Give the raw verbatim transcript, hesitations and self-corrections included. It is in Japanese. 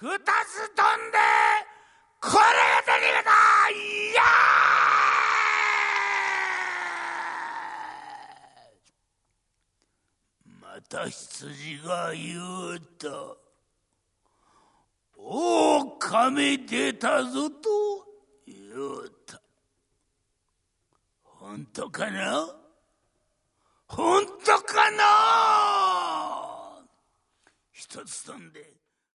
二つ飛んでこれが手に入れた。いやー、また羊が言うた。狼出たぞと言うた。本当かな？本当かな？一つ飛んで